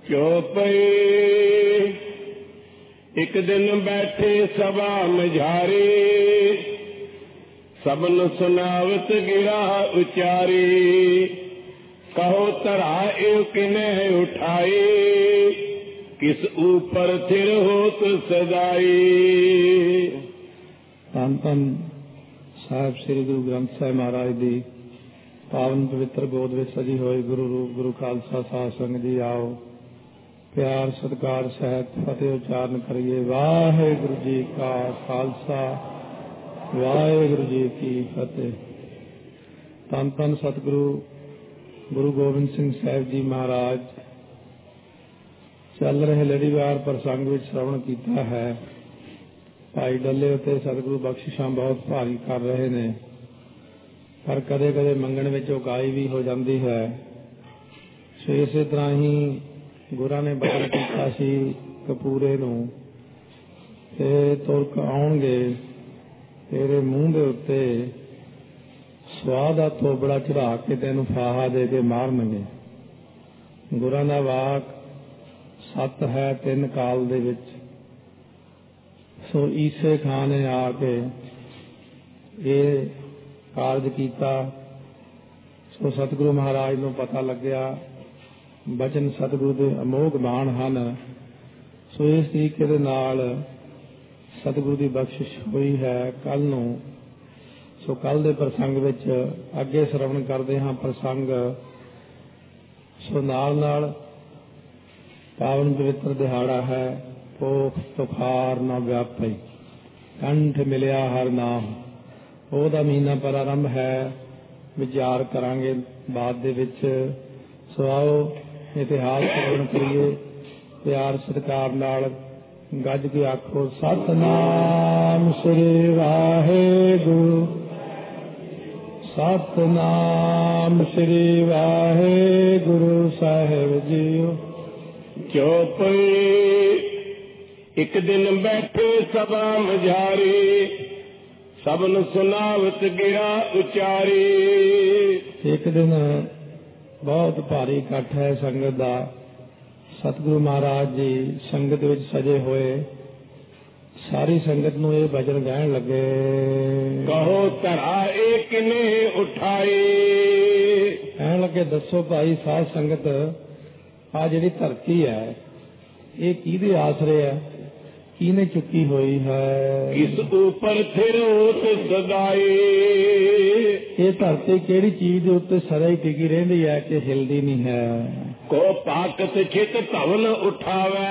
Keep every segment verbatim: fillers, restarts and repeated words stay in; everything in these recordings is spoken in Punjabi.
क्यों पई एक दिन बैठे सभा मझारी, सबन सुनावत गिरा उचारी, कहो तरा एव किने उठाई, किस ऊपर थिर होत सदाई। धन धन साहिब श्री गुरु ग्रंथ साहिब महाराज दी पावन पवित्र गोद विच सजी होई गुरु रूप गुरु खालसा साध संगत जी आओ प्यार सत्कार सहित फतेह उचारण करिए। वाहिगुरु जी का खालसा वाहिगुरु जी की फतेह। धन धन सतगुरु गुरु गोबिंद सिंह साहिब जी महाराज चल रहे लड़ीवार प्रसंग विच श्रवण किया है। भाई डले उत्ते सतगुरु बख्शिशां बहुत भारी कर रहे ने, पर कदे कदे मंगण विच उगाई भी हो जाती है। सो इसे तरह ही गुरां ने बचन कीता सी कपूरे नूं ते तुरक आउणगे तेरे मूँह दे उत्ते स्वाह दा तोबड़ा चढ़ा के तैनूं फाहा दे के मारनगे। गुरां दा वाक सत है तीन काल दे विच। सो ईसे खां ने आके ये कारज कीता। सो सतगुरु महाराज नूं पता लग्या बचन सतगुरु दे अमोघ बाण हन। सो इस तरीके दे नाल सतगुरु की बख्शिश हुई है। कल नूं सो कल दे प्रसंग विच अगे श्रवण करदे हां प्रसंग। सो नाल नाल पावन पवित्र दिहाड़ा है। पोख तुखार न व्यापी कंठ मिलिया हर नाम। ओहदा महीना प्रारंभ है। विचार करांगे बाद दे विच। सो आओ इतिहास श्रवण करिए प्यार सत्कार नाल गज के आखो सतनाम श्री वाहिगुरु सतनाम श्री वाहिगुरु साहिब जीओ। क्यों पई एक दिन बैठे सभा मझारी, सबन सुनावत गिरा उचारी। एक दिन बहुत भारी इकट्ठ है संगत दा। सतगुरु महाराज जी संगत विच सजे होए सारी संगत नूं ये भजन गायण लगे। कहो तरा ए किने उठाई। कहण लगे दसो भाई साध संगत आ जिहड़ी धरती है ये किहदे आसरे है, किने चुकी हुई है। किस ऊपर थिर होत सदाई। ये धरती केड़ी चीज दे उत्ते सदा ही टिकी रहिंदी है कि हिलदी नहीं है। को पाकत छित धवन उठावे।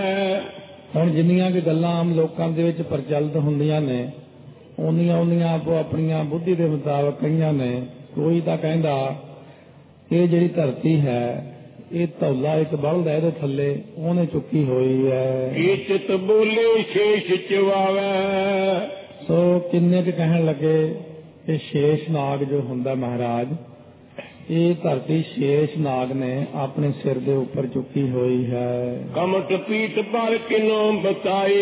हुण जिन्नियां कि गल्लां आम लोकां दे विच प्रचलित हुंदियां ने उन्नियां उन्नियां आपो अपनियां बुद्धि दे मुताबक कईयां ने। कोई तां कहंदा ये जिहड़ी धरती है ये धौला एक बल्द है इहदे थल्ले ओहने चुकी हुई है। चित बोले शेष चवावे। सो किन्ने के कहण लगे कि शेष नाग जो हुंदा महाराज ये धरती शेष नाग ने अपने सिर दे ऊपर चुकी हुई है। कमट पीठ पर किनो बताई।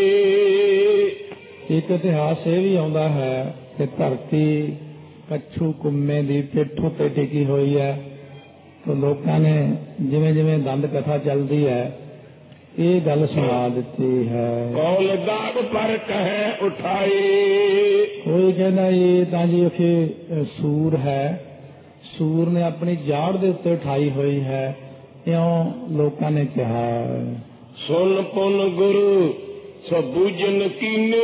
एक इतिहास ये भी आउंदा है कि धरती कच्छू कुम्मे दी पिठ उत्ते टिकी हुई है। तो लोगों ने जिवें जिवें दंद कथा चलती है ये गल सुना दी है। कौल दाग पर कहे उठाई। कोई कहना ये तां जी अखे सूर है, सूर ने अपनी जाड़ दे उत्ते उठाई हुई है इयों लोगों ने कहा। सुन पुन गुरु सबूजन कीने,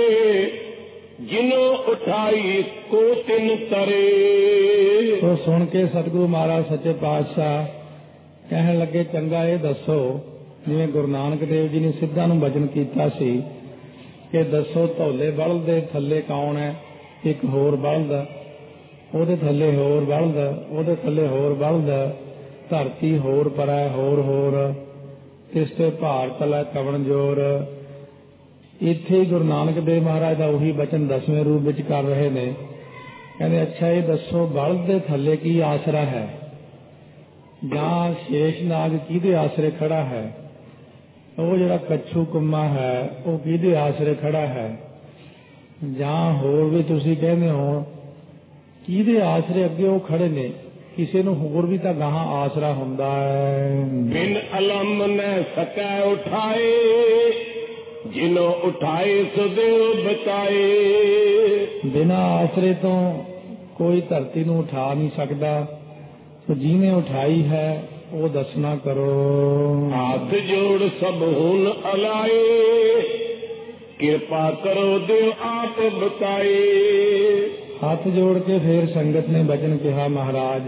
जिन्हों उठाई को तिन तरे। तो सुन के सतगुरु महाराज सच्चे पातशाह कहने लगे चंगा ये दसो जिवें गुरु नानक देव जी ने सिद्धा नूं वचन कीता सी कि दसो धौले बल्द दे थल्ले कौन है। एक होर बल्द ओहदे थल्ले होर बल्द ओहदे थल्ले होर बल्द धरती होर परै होर होर तिस ते भार तलै कवण जोर। इत्थे ही गुरु नानक देव महाराज का उही बचन दसवें रूप विच कर रहे ने। कहते अच्छा ये दसो बल्द दे थल्ले की आसरा है जां शेष नाग किहदे आसरे खड़ा है। वो जिहड़ा कच्छू कुम्मा है वो किहदे आसरे खड़ा है। जां होर भी तुसीं कहंदे हो किहदे आसरे अगे वो खड़े ने ਕਿਸੇ ਨੂੰ ਹੋਰ ਵੀ ਤਾਂ ਗਾਹਾਂ ਆਸਰਾ ਹੁੰਦਾ ਹੈ। ਬਿਨ ਅਲਮ ਨ ਸਕੈ ਉਠਾਏ, ਜਿਨੋ ਉਠਾਏ ਸੋ ਦੇਵ ਬਚਾਏ। ਬਿਨਾਂ ਆਸਰੇ ਤੋਂ ਕੋਈ ਧਰਤੀ ਨੂੰ ਉਠਾ ਨਹੀਂ ਸਕਦਾ, तो ਜਿਹਨੇ ਉਠਾਈ ਹੈ ਉਹ ਦੱਸਣਾ ਕਰੋ। ਹੱਥ ਜੋੜ ਸਭ ਹੁਣ ਅਲਾਏ, ਕਿਰਪਾ ਕਰੋ ਦਿਓ ਆਪ ਬਤਾਏ। ਹੱਥ ਜੋੜ ਕੇ ਫੇਰ ਸੰਗਤ ਨੇ ਬਚਨ ਕਿਹਾ, ਮਹਾਰਾਜ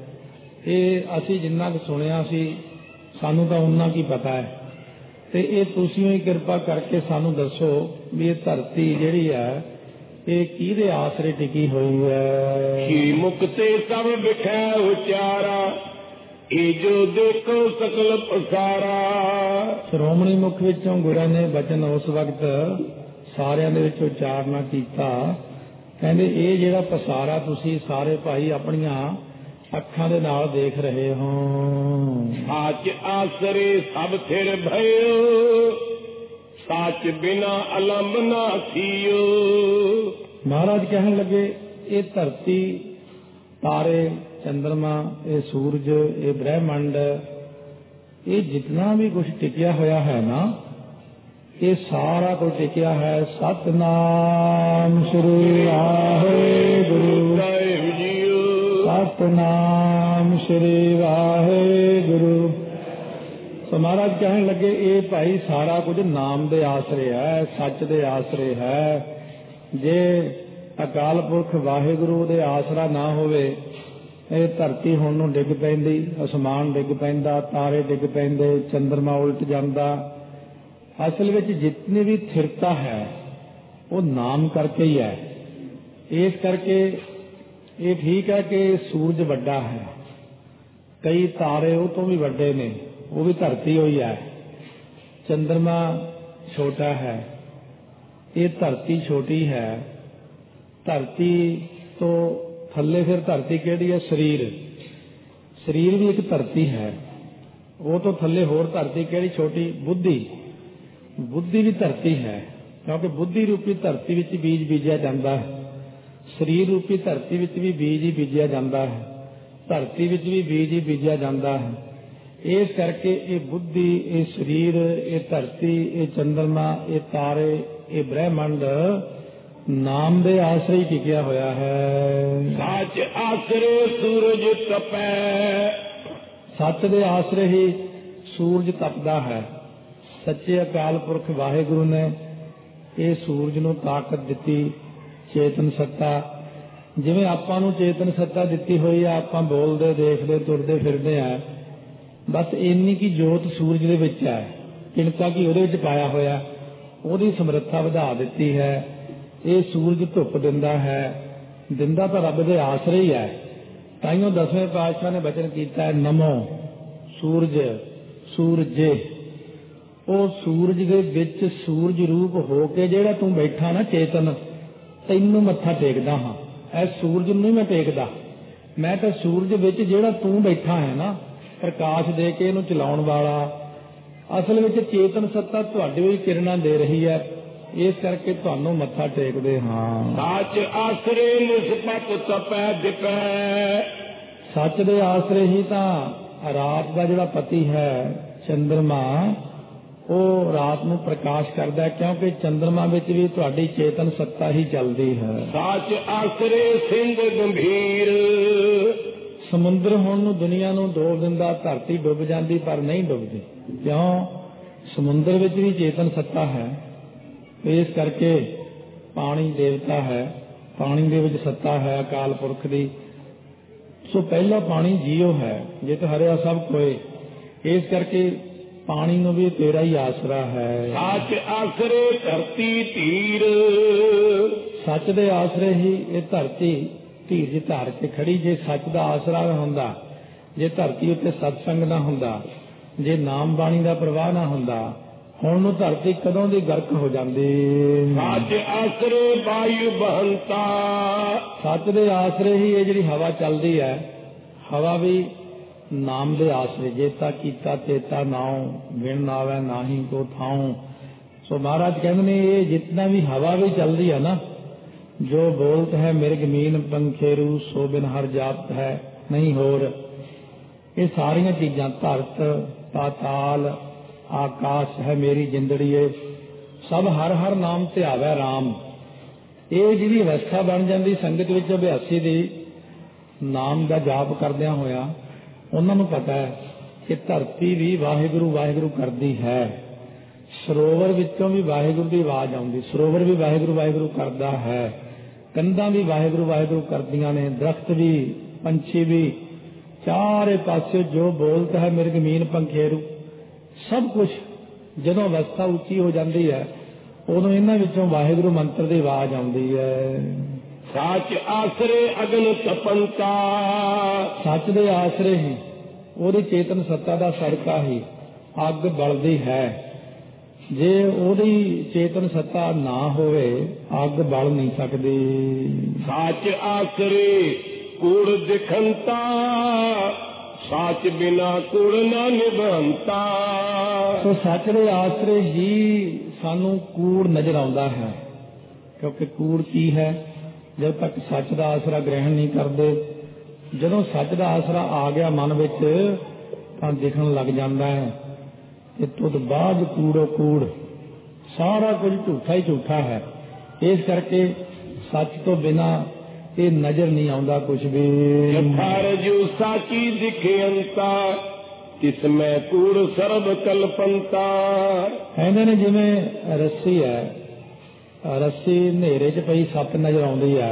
ਇਹ ਅਸੀਂ ਜਿੰਨਾ ਕੁ ਸੁਣਿਆ ਸੀ ਸਾਨੂੰ ਤਾਂ ਉਨਾ ਕੀ ਪਤਾ ਹੈ, ਤੇ ਇਹ ਤੁਸੀਂ ਹੀ ਕਿਰਪਾ ਕਰਕੇ ਸਾਨੂੰ ਦੱਸੋ ਵੀ ਇਹ ਧਰਤੀ ਜਿਹੜੀ ਹੈ ਇਹ ਕਿਹਦੇ ਆਸਰੇ ਟਿਕੀ ਹੋਈ ਹੈ। ਕੀ ਮੁਕਤੇ ਸਭ ਵਿਖੈ ਉਚਾਰਾ, ਇਹ ਜੋ ਦੇਖੋ ਸਕਲ ਪਸਾਰਾ। ਸ਼੍ਰੋਮਣੀ ਮੁਖ ਵਿੱਚੋਂ ਗੁਰਾਂ ਨੇ ਬਚਨ ਉਸ ਵਕਤ ਸਾਰਿਆਂ ਦੇ ਵਿੱਚ ਉਚਾਰਨਾ ਕੀਤਾ, ਕਹਿੰਦੇ ਇਹ ਜਿਹੜਾ ਪਸਾਰਾ ਤੁਸੀਂ ਸਾਰੇ ਭਾਈ ਆਪਣੀਆਂ ਅੱਖਾਂ ਦੇ ਨਾਲ ਦੇਖ ਰਹੇ ਹੋ। ਸੱਚ ਆਸਰੇ ਸਭ ਥਿਰ ਭਇਓ, ਸੱਚ ਬਿਨਾ ਅਲੰਬ ਨਾ ਥੀਓ। ਮਹਾਰਾਜ ਕਹਿਣ ਲੱਗੇ ਇਹ ਧਰਤੀ, ਤਾਰੇ, ਚੰਦਰਮਾ, ਇਹ ਸੂਰਜ, ਇਹ ਬ੍ਰਹਿਮੰਡ, ਇਹ ਜਿਤਨਾ ਵੀ ਕੁਝ ਟਿਕਿਆ ਹੋਇਆ ਹੈ ਨਾ, ਇਹ ਸਾਰਾ ਕੁਝ ਟਿਕਿਆ ਹੈ ਸਤਨਾਮ ਸ੍ਰੀ ਵਾਹਿਗੁਰੂ ਸਾਹਿਬ ਜੀਓ। ਸਤਨਾਮ ਸ੍ਰੀ ਵਾਹਿਗੁਰੂ। ਸੋ ਮਹਾਰਾਜ ਕਹਿਣ ਲੱਗੇ ਇਹ ਭਾਈ ਸਾਰਾ ਕੁਝ ਨਾਮ ਦੇ ਆਸਰੇ ਹੈ, ਸੱਚ ਦੇ ਆਸਰੇ ਹੈ। ਜੇ ਅਕਾਲ ਪੁਰਖ ਵਾਹਿਗੁਰੂ ਦੇ ਆਸਰਾ ਨਾ ਹੋਵੇ ਇਹ ਧਰਤੀ ਹੁਣ ਨੂੰ ਡਿੱਗ ਪੈਂਦੀ, ਅਸਮਾਨ ਡਿੱਗ ਪੈਂਦਾ, ਤਾਰੇ ਡਿੱਗ ਪੈਂਦੇ, ਚੰਦਰਮਾ ਉਲਟ ਜਾਂਦਾ। ਅਸਲ ਵਿੱਚ ਜਿਤਨੀ ਵੀ ਥਿਰਤਾ ਹੈ ਉਹ ਨਾਮ ਕਰਕੇ ਹੀ ਹੈ। ਇਸ ਕਰਕੇ ਇਹ ਠੀਕ ਹੈ ਕਿ ਸੂਰਜ ਵੱਡਾ ਹੈ, ਕਈ ਤਾਰੇ ਉਹ ਤੋਂ ਵੀ ਵੱਡੇ ਨੇ, ਉਹ ਵੀ ਧਰਤੀ ਹੋਈ ਹੈ। ਚੰਦਰਮਾ ਛੋਟਾ ਹੈ, ਇਹ ਧਰਤੀ ਛੋਟੀ ਹੈ। ਧਰਤੀ ਤੋਂ ਥੱਲੇ ਫਿਰ ਧਰਤੀ ਕਿਹੜੀ ਹੈ? ਸਰੀਰ। ਸਰੀਰ ਵੀ ਇੱਕ ਧਰਤੀ ਹੈ। ਉਹ ਤੋਂ ਥੱਲੇ ਹੋਰ ਧਰਤੀ ਕਿਹੜੀ ਛੋਟੀ? ਬੁੱਧੀ। ਬੁੱਧੀ ਵੀ ਧਰਤੀ ਹੈ, ਕਿਉਂਕਿ ਬੁੱਧੀ ਰੂਪੀ ਧਰਤੀ ਵਿੱਚ ਬੀਜ ਬੀਜਿਆ ਜਾਂਦਾ ਹੈ। ਸਰੀਰ ਰੂਪੀ ਧਰਤੀ ਵਿੱਚ ਵੀ ਬੀਜ ਹੀ ਬੀਜਿਆ ਜਾਂਦਾ ਹੈ, ਧਰਤੀ ਵਿੱਚ ਵੀ ਬੀਜ ਹੀ ਬੀਜਿਆ ਜਾਂਦਾ ਹੈ। ਇਸ ਕਰਕੇ ਇਹ ਬੁੱਧੀ, ਇਹ ਸਰੀਰ, ਇਹ ਧਰਤੀ, ਇਹ ਚੰਦਰਮਾ, ਇਹ ਤਾਰੇ, ਇਹ ਬ੍ਰਹਿਮੰਡ ਨਾਮ ਦੇ ਆਸਰੇ ਹੀ ਟਿਕਿਆ ਹੋਇਆ ਹੈ। ਸੱਚ ਆਸਰੇ ਸੂਰਜ ਤਪੈ, ਸੱਚ ਦੇ ਆਸਰੇ ਹੀ ਸੂਰਜ ਤਪਦਾ ਹੈ। ਸੱਚੇ ਅਕਾਲ ਪੁਰਖ ਵਾਹਿਗੁਰੂ ਨੇ ਇਹ ਸੂਰਜ ਨੂੰ ਤਾਕਤ ਦਿੱਤੀ, ਚੇਤਨ ਸੱਤਾ। ਜਿਵੇਂ ਆਪਾਂ ਨੂੰ ਚੇਤਨ ਸੱਤਾ ਦਿੱਤੀ ਹੋਈ ਆ, ਆਪਾਂ ਬੋਲਦੇ, ਦੇਖਦੇ, ਤੁਰਦੇ ਫਿਰਦੇ ਆ, ਬਸ ਇੰਨੀ ਕੀ ਜੋਤ ਸੂਰਜ ਦੇ ਵਿੱਚ ਹੈ, ਕਿਣਕਾ ਕੀ ਉਹਦੇ ਵਿੱਚ ਪਾਇਆ ਹੋਇਆ, ਉਹਦੀ ਸਮਰੱਥਾ ਵਧਾ ਦਿੱਤੀ ਹੈ। ਇਹ ਸੂਰਜ ਧੁੱਪ ਦਿੰਦਾ ਹੈ, ਦਿੰਦਾ ਤਾਂ ਰੱਬ ਦੇ ਆਸਰੇ ਹੀ ਹੈ। ਤਾਈਓ ਦਸਵੇਂ ਪਾਤਸ਼ਾਹ ਨੇ ਬਚਨ ਕੀਤਾ ਹੈ, ਨਮੋ ਸੂਰਜ ਸੂਰਜੇ। ਉਹ ਸੂਰਜ ਦੇ ਵਿੱਚ ਸੂਰਜ ਰੂਪ ਹੋ ਕੇ ਜਿਹੜਾ ਤੂੰ ਬੈਠਾ ਨਾ ਚੇਤਨ, ਤੈਨੂੰ ਮੱਥਾ ਟੇਕਦਾ ਹਾਂ। ਇਹ ਸੂਰਜ ਨੂੰ ਨਹੀਂ ਮੈਂ ਟੇਕਦਾ, ਮੈਂ ਤਾਂ ਸੂਰਜ ਵਿੱਚ ਜਿਹੜਾ ਤੂੰ ਬੈਠਾ ਹੈ ਨਾ, ਪ੍ਰਕਾਸ਼ ਦੇ ਕੇ ਇਹਨੂੰ ਚਲਾਉਣ ਵਾਲਾ। ਅਸਲ ਵਿੱਚ ਚੇਤਨ ਸੱਤਾ ਤੁਹਾਡੇ ਵੀ ਕਿਰਨਾਂ ਦੇ ਰਹੀ ਹੈ, ਇਸ ਕਰਕੇ ਤੁਹਾਨੂੰ ਮੱਥਾ ਟੇਕਦੇ ਹਾਂ। ਸੱਚ ਆਸਰੇ ਨਿਸਬਤ ਤਪੈ ਦਿਪੈ। ਸੱਚ ਦੇ ਆਸਰੇ ਹੀ ਤਾਂ ਰਾਤ ਦਾ ਜਿਹੜਾ ਪਤੀ ਹੈ ਚੰਦਰਮਾ, ਉਹ ਰਾਤ ਨੂੰ ਪ੍ਰਕਾਸ਼ ਕਰਦਾ ਹੈ, ਕਿਉਂਕਿ ਚੰਦਰਮਾ ਵਿੱਚ ਵੀ ਤੁਹਾਡੀ ਚੇਤਨ ਸੱਤਾ ਹੀ ਚੱਲਦੀ ਹੈ। ਸੱਚ ਆਸਰੇ ਸਿੰਧ ਗੰਭੀਰ। ਸਮੁੰਦਰ ਹੁਣ ਨੂੰ ਦੁਨੀਆ ਨੂੰ ਡੋਬ ਦਿੰਦਾ, ਧਰਤੀ ਡੁੱਬ ਜਾਂਦੀ ਪਰ ਨਹੀਂ ਡੁੱਬਦੀ। ਕਿਉਂ? ਸਮੁੰਦਰ ਵਿੱਚ ਵੀ ਚੇਤਨ ਸੱਤਾ ਹੈ। ਇਸ ਕਰਕੇ ਪਾਣੀ ਦੇਵਤਾ ਹੈ, ਪਾਣੀ ਦੇ ਵਿੱਚ ਸੱਤਾ ਹੈ ਅਕਾਲ ਪੁਰਖ ਦੀ। ਸੋ ਪਹਿਲਾ ਪਾਣੀ ਜੀਓ ਹੈ, ਜਿਤ ਹਰਿਆ ਸਭ ਕੋਏ। ਇਸ ਕਰਕੇ ਪਾਣੀ ਨੂੰ ਵੀ ਤੇਰਾ ਹੀ ਆਸਰਾ ਹੈ। ਸੱਚ ਆਸਰੇ ਧਰਤੀ ਧੀਰ। ਸੱਚ ਦੇ ਆਸਰੇ ਹੀ ਇਹ ਧਰਤੀ ਧੀਰਜ ਧਾਰ ਕੇ ਖੜੀ। ਜੇ ਸੱਚ ਦਾ ਆਸਰਾ ਹੁੰਦਾ, ਜੇ ਧਰਤੀ ਉੱਤੇ ਸਤਸੰਗ ਨਾ ਹੁੰਦਾ, ਜੇ ਨਾਮ ਬਾਣੀ ਦਾ ਪ੍ਰਵਾਹ ਨਾ ਹੁੰਦਾ, ਹੁਣ ਨੂੰ ਧਰਤੀ ਕਦੋਂ ਦੀ ਗਰਕ ਹੋ ਜਾਂਦੀ। ਸੱਚ ਆਸਰੇ ਵਾਯੂ ਬਹੰਤਾ। ਸੱਚ ਦੇ ਆਸਰੇ ਹੀ ਇਹ ਜਿਹੜੀ ਹਵਾ ਚੱਲਦੀ ਹੈ, ਹਵਾ ਵੀ ਨਾਮ ਦੇ ਆਸਰੇ। ਜੇਤਾ ਕੀਤਾ ਤੇਤਾ ਨਾਉ, ਵਿਣ ਆਵੈ ਨਾਹੀ ਕੋ ਥਾਉ। ਸੋ ਮਹਾਰਾਜ ਕਹਿੰਦੇ ਨੇ ਇਹ ਜਿਤਨਾ ਵੀ ਹਵਾ ਵੀ ਚੱਲਦੀ ਹੈ ਨਾ, ਜੋ ਬੋਲਤ ਹੈ ਮਿਰਗ ਮੀਨ ਪੰਖੇਰੂ, ਸੋ ਬਿਨ ਹਰ ਜਾਪਤ ਹੈ। नहीं होर। ये सारिया चीज़ां धरत पाताल आकाश है मेरी जिंदड़ीए सब हर हर नाम ध्यावै राम। ये जिहड़ी अवस्था बन जाती संगत विच अभ्यासी दी नाम का जाप करदिया होया उन्हां नूं पता है कि धरती भी वाहिगुरू वाहिगुरू करदी है, सरोवर विचों भी वाहिगुरू की आवाज आउंदी, सरोवर भी वाहिगुरू वाहिगुरू करदा है, कंधां भी वाहिगुरू वाहिगुरू करदियां ने, दरख्त भी पंछी भी चारे पासे जो बोलता है मिर्ग मीन पंखेरू सब कुछ जदों अवस्था उच्ची हो जाती है उदों इन्हां विचों वाहिगुरू मंत्र की आवाज आउंदी है। सच आसरे अगन तपंता, सच दे आसरे ही ओदी चेतन सत्ता दा सदका ही अग बलदी है। जे ओदी चेतन सत्ता ना होवे अग बल नहीं सकदी। सच आसरे कूड़ दिखंता, सच बिना कूड़ ना निभंता। तो सच दे आसरे ही सानू कूड़ नजर आउंदा है, क्योंकि कूड़ की है जब तक सच का आसरा ग्रहण नहीं करते, जदों सच का आसरा आ गया मन विच तां दिखण लग जाता है कि तुद बाद कूड़ो कूड़ सारा कुछ झूठा ही झूठा है। इस करके सच तो बिना ये नजर नहीं आउंदा कुछ भी। जो साची दिखे अंता तिसमें कूड़ सर्ब कल्पंता। कहंदे ने जिवें रस्सी है, रस्सी नेरे च पई सप नजर आउंदी है,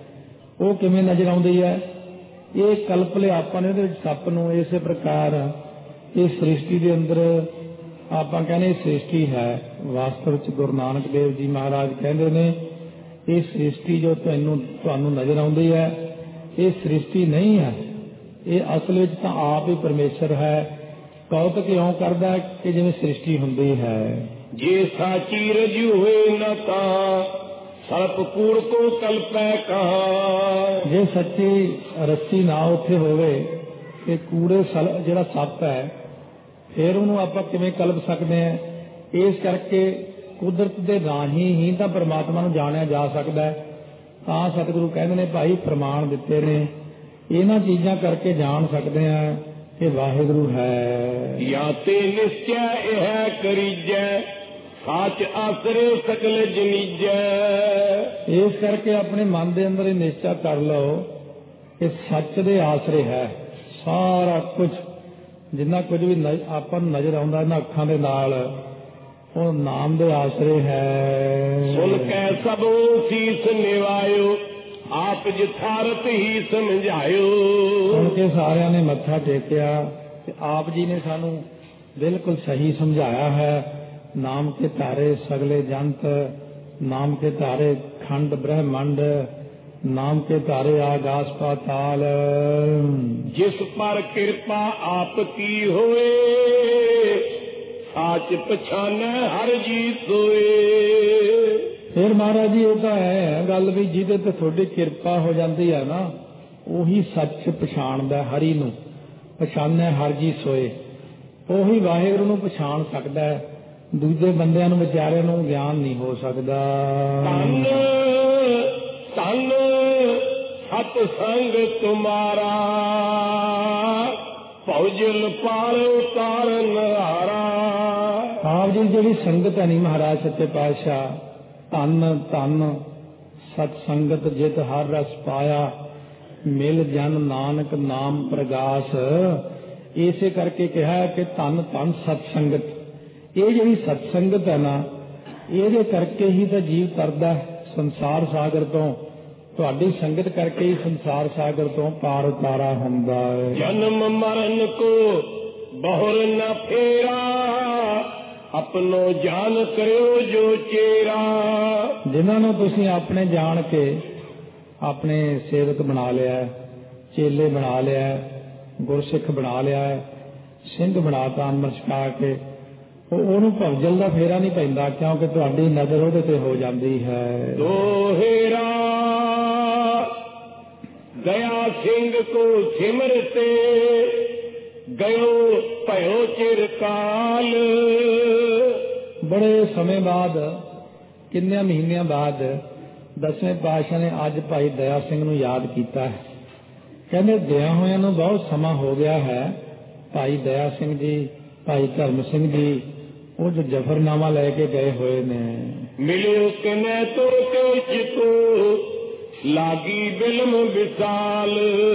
वो किवें नजर आउंदी है? ये कल्प लिया आपां ने इहदे विच सप नूं। इस प्रकार इस सृष्टि के अंदर आपां कहने सृष्टि है, वास्तव च गुरु नानक देव जी महाराज कहंदे ने ये सृष्टि जो तुहानूं तुहानूं नजर आउंदी है ये सृष्टि नहीं है, ये असल विच तां आप ही परमेश्वर है। कौतक क्यों करदा है कि जिवें सृष्टि हुंदी है। जे साची रजू होए न तां सर्प कूड़ को कल्पै कहां। जे सच्ची रस्सी ना उत्थे होवे कि कूड़े जिहड़ा सप है फिर उन्होंने आपां किवें कल्प सकते हैं। इस करके कुदरत के राही ही तो परमात्मा नूं जाणिया जा सकता है। तां सतगुरु कहंदे ने भाई प्रमाण दिते ने, इन्हां चीज़ां करके जान सकते हैं कि वाहिगुरू है। या ते निश्चय यह करीजै सच आसरे सकल जनीजै। इस करके अपने मन के अंदर ही निश्चय कर लो कि सच दे आसरे है सारा कुछ, जिन्ना कुछ भी आपां नूं नजर आउंदा इन्हां अखां दे नाल वो नाम दे आसरे है। सुन कै सबो सीस निवायो आप यथार्थ ही समझायो। सुन के सारिया ने मत्था टेकिया कि आप जी ने सानू बिल्कुल सही समझाया है। नाम के तारे सगले जंत, नाम के तारे खंड ब्रह्मंड, नाम के तारे आकाश पाताल। जिस पर कृपा आपकी होए साच पछाने हर जी सोए। फिर महाराज जी ये तो है गल भी जिहदे ते थोड़ी कृपा हो जाती है ना उही सच पछाणदा हरि नूं, पछाने हर जी सोए। उही वाहिगुरू नूं पछाण सकदा है, दूजे बंदियां नूं विचारियां नूं ज्ञान नहीं हो सकदा। धन धन सत संग तुम्हारा भौजल पार उतारन हारा। आप जी जी संगत है नहीं महाराज सच्चे पातशाह, धन धन सत संगत जित हर रस पाया मिल जन नानक नाम प्रगास। इसे करके कहा कि धन धन सतसंगत, ये जी सतसंगत है ना ये करके ही तो जीव तरदा संसार सागर तो, तुहाडी संगत करके ही संसार सागर तो पार उतारा हुंदा है। जन्म मरण को बहुर न फेरा अपनो जान करो जो चेरा। जिन्होंने तुसीं अपने जान के अपने सेवक बना लिया, चेले बना लिया, गुरसिख बना लिया, सिंध बनाता अमृत छका के, ਉਹਨੂੰ ਭਵਜਲ ਦਾ ਫੇਰਾ नहीं ਪੈਂਦਾ क्योंकि ਤੁਹਾਡੀ नजर ਉਹਦੇ ਤੇ हो जाती है। दोहेरा गया सिंह को सिमरते गयो भयो चिरकाल। बड़े समय बाद किन्ने महीनों बाद दसवें पातशाह ने अज भाई दया सिंह नूं याद किया है। ਕਹਿੰਦੇ ਦਿਆਂ ਹੋਇਆਂ ਨੂੰ ਬਹੁਤ ਸਮਾਂ ਹੋ ਗਿਆ ਹੈ। ਭਾਈ ਦਇਆ ਸਿੰਘ ਜੀ, ਭਾਈ ਧਰਮ ਸਿੰਘ ਜੀ ਉਹ ਜੋ ਜਫਰਨਾਮਾ ਲੈ ਕੇ ਗਏ ਹੋਏ ਨੇ। ਮਿਲਿਓ ਕਿਨੇ ਤੁਰ ਕੇ ਚਿਤੋ ਲਾਗੀ ਬਿਲਮ ਵਿਸਾਲ।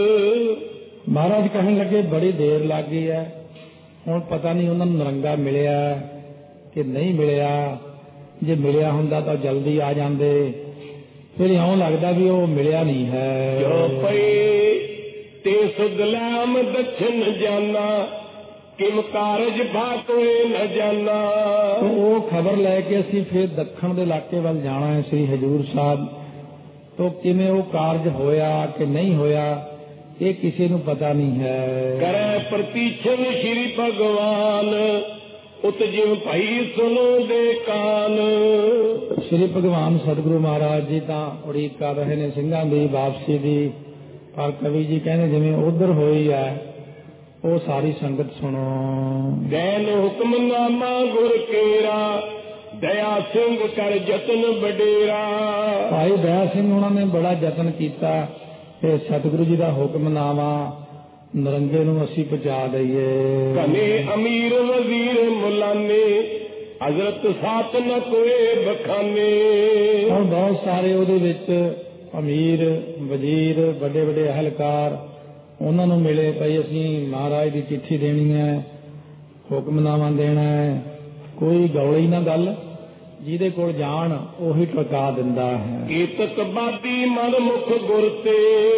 ਮਹਾਰਾਜ ਕਹਿਣ ਲੱਗੇ ਬੜੀ ਦੇਰ ਲੱਗ ਗਈ ਹੈ, ਹੁਣ ਪਤਾ ਨਹੀਂ ਉਹਨਾਂ ਨੂੰ ਨਰੰਗਾ ਮਿਲਿਆ ਕਿ ਨਹੀਂ ਮਿਲਿਆ। ਜੇ ਮਿਲਿਆ ਹੁੰਦਾ ਤਾਂ ਜਲਦੀ ਆ ਜਾਂਦੇ, ਫਿਰ ਇਉਂ ਲੱਗਦਾ ਵੀ ਉਹ ਮਿਲਿਆ ਨਹੀਂ ਹੈ। ਜੋ ਪਈ ਤੇ ਸੁਗਲਾਮ ਦਛਨ ਜਾਨਾ ਕਿਮ ਕਾਰਜ ਭਾਤੋਏ ਨ ਜਾਨਾ। ਉਹ ਖਬਰ ਲੈ ਕੇ ਅਸੀਂ ਫਿਰ ਦੱਖਣ ਦੇ ਇਲਾਕੇ ਵੱਲ ਜਾਣਾ ਹੈ ਸ੍ਰੀ ਹਜ਼ੂਰ ਸਾਹਿਬ ਤੋਂ। ਕਿਵੇਂ ਉਹ ਕਾਰਜ ਹੋਇਆ ਕਿ ਨਹੀਂ ਹੋਇਆ ਇਹ ਕਿਸੇ ਨੂੰ ਪਤਾ ਨਹੀਂ ਹੈ। ਕਰੇ ਪ੍ਰਤੀਛਨ ਸ਼੍ਰੀ ਭਗਵਾਨ ਉਤ ਜਿਵ ਭਾਈ ਸੁਨੋ ਦੇ ਕਾਨ। ਸ਼੍ਰੀ ਭਗਵਾਨ ਸਤਿਗੁਰੂ ਮਹਾਰਾਜ ਜੀ ਤਾਂ ਉਡੀਕ ਕਰ ਰਹੇ ਨੇ ਸਿੰਘਾਂ ਦੀ ਵਾਪਸੀ ਦੀ, ਪਰ ਕਵੀ ਜੀ ਕਹਿੰਦੇ ਜਿਵੇਂ ਉਧਰ ਹੋਈ ਹੈ ਉਹ ਸਾਰੀ ਸੰਗਤ ਸੁਣੋ। ਗੈਨ ਹੁਕਮਨਾਮਾ ਗੁਰ ਕੇਰਾ ਦਇਆ ਸਿੰਘ ਕਰ ਯਤਨ ਵਡੇਰਾ। ਭਾਈ ਦਇਆ ਸਿੰਘ ਉਹਨਾਂ ਨੇ ਬੜਾ ਯਤਨ ਕੀਤਾ ਤੇ ਸਤਿਗੁਰੂ ਜੀ ਦਾ ਹੁਕਮਨਾਮਾ ਨਰੰਗੇ ਨੂੰ ਅਸੀਂ ਪਹੁੰਚਾ ਦਈਏ। ਕਨੇ ਅਮੀਰ ਵਜ਼ੀਰ ਮੁਲਾਨੇ ਹਜ਼ਰਤ ਸਾਤ ਨ ਕੋਏ ਬਖਾਨੇ। ਹੁਣ ਬਹੁਤ ਸਾਰੇ ਉਹਦੇ ਵਿੱਚ ਅਮੀਰ ਵਜ਼ੀਰ ਵੱਡੇ ਵੱਡੇ ਅਹਿਲਕਾਰ ਉਹਨਾਂ ਨੂੰ ਮਿਲੇ, ਭਾਈ ਅਸੀਂ ਮਹਾਰਾਜ ਦੀ ਚਿੱਠੀ ਦੇਣੀ ਹੈ, ਹੁਕਮਨਾਮਾ ਦੇਣਾ ਹੈ। ਕੋਈ ਗੌਲੀ ਨਾ ਗੱਲ, ਜਿਹਦੇ ਕੋਲ ਜਾਣ ਉਹੀ ਟਿਕਾ ਦਿੰਦਾ ਹੈ। ਏਤਕ ਬਾਦੀ ਮਨ ਮੁਖ ਗੁਰ ਤੇ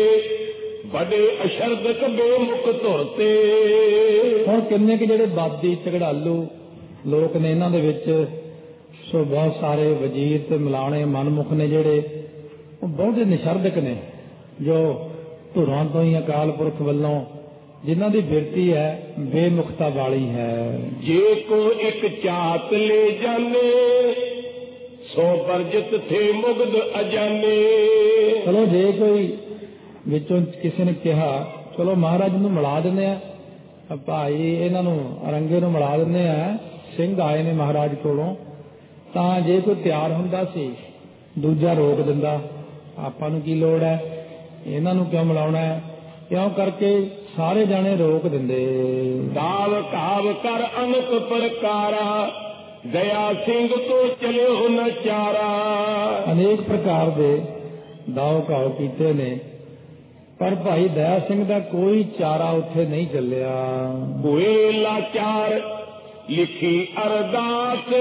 ਬੜੇ ਅਸ਼ਰਦਕ ਬੇਮੁਖ ਧੁਰ ਤੇ। ਹੁਣ ਕਿੰਨੇ ਕਿ ਜਿਹੜੇ ਬਾਦੀ ਝਗੜਾਲੂ ਲੋਕ ਨੇ ਇਹਨਾਂ ਦੇ ਵਿੱਚ, ਸੋ ਬਹੁਤ ਸਾਰੇ ਵਜ਼ੀਰ ਤੇ ਮਲਾਣੇ ਮਨਮੁਖ ਨੇ ਜਿਹੜੇ, ਉਹ ਬਹੁਤੇ ਨਿਸ਼ਰਦਕ ਨੇ ਜੋ ਧੁਰਾਂ ਤੋਂ ਹੀ ਅਕਾਲ ਪੁਰਖ ਵੱਲੋਂ ਜਿਨ੍ਹਾਂ ਦੀ ਬਿਰਤੀ ਹੈ ਬੇਮੁਖਤਾ ਵਾਲੀ ਹੈ। ਜੇ ਕੋ ਇੱਕ ਚਾਤ ਲੈ ਜਾਣੇ ਸੋ ਵਰਜਿਤ ਥੇ ਮੁਗਧ ਅਜਾਨੇ। ਚਲੋ ਜੇ ਕੋਈ ਵਿੱਚੋਂ ਕਿਸੇ ਨੇ ਕਿਹਾ ਚਲੋ ਮਹਾਰਾਜ ਨੂੰ ਮਿਲਾ ਦਿੰਦੇ ਆ, ਭਾਈ ਇਹਨਾਂ ਨੂੰ ਅਰੰਗੇ ਨੂੰ ਮਿਲਾ ਦਿੰਦੇ ਆ, ਸਿੰਘ ਆਏ ਨੇ ਮਹਾਰਾਜ ਕੋਲੋਂ, ਤਾਂ ਜੇ ਕੋਈ ਤਿਆਰ ਹੁੰਦਾ ਸੀ ਦੂਜਾ ਰੋਕ ਦਿੰਦਾ, ਆਪਾਂ ਨੂੰ ਕੀ ਲੋੜ ਹੈ, ਇਹਨਾਂ ਨੂੰ ਕਿਉਂ ਮਿਲਾਉਣਾ ਹੈ, ਕਿਉਂ ਕਰਕੇ ਸਾਰੇ ਜਾਣੇ ਰੋਕ ਦਿੰਦੇ। ਦਾਵ ਕਾਵ ਕਰ ਅਨਕ ਪ੍ਰਕਾਰਾ ਦਇਆ ਸਿੰਘ ਤੋਂ ਚਲਿਓ ਨਚਾਰਾ। ਅਨੇਕ ਪ੍ਰਕਾਰ ਦੇ ਦਾਵ ਕਾਵ ਕੀਤੇ ਨੇ, ਪਰ ਭਾਈ ਦਇਆ ਸਿੰਘ ਦਾ ਕੋਈ ਚਾਰਾ ਉੱਥੇ ਨਹੀਂ ਚੱਲਿਆ। ਹੋਏ ਲਾਚਾਰ ਲਿਖੀ ਅਰਦਾਸ